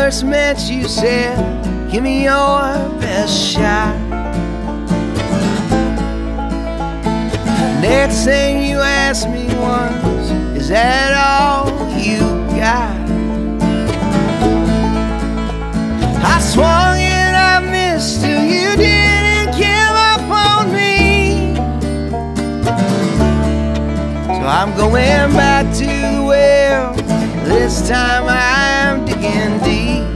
first met you said, give me your best shot. Next thing you asked me was, is that all you got? I swung and I missed till you didn't give up on me. So I'm going back to the well, this time I'm digging deep.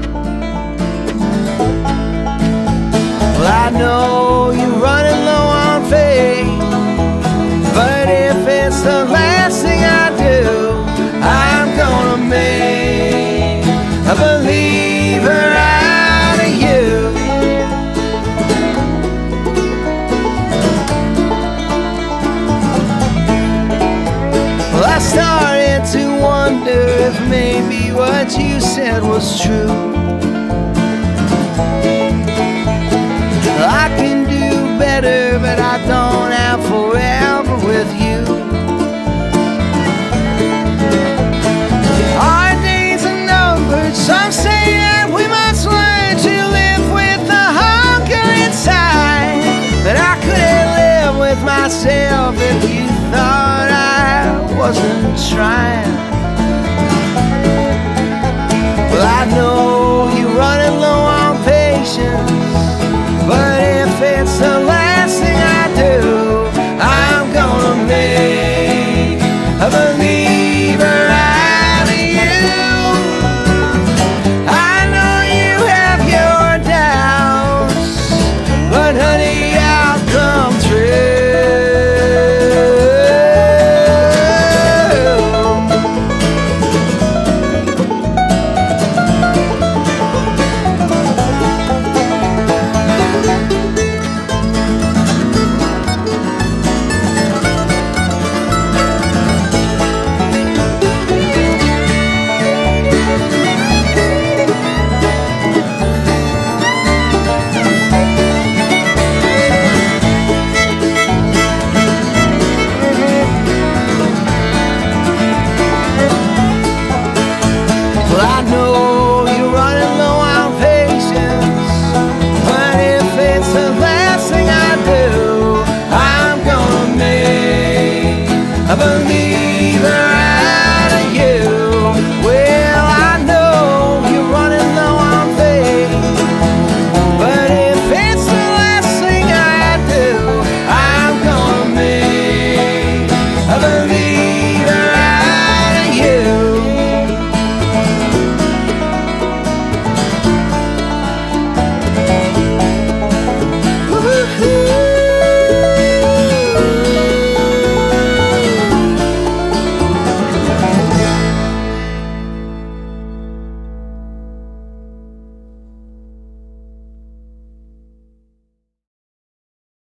Well, I know you're running low on faith, but if it's the last thing I do, I'm gonna make a believer out of you. Well, I started to wonder if maybe what you said was true. I can do better, but I don't have forever with you. Our days are numbered, some say that we must learn to live with the hunger inside. But I couldn't live with myself if you thought I wasn't trying.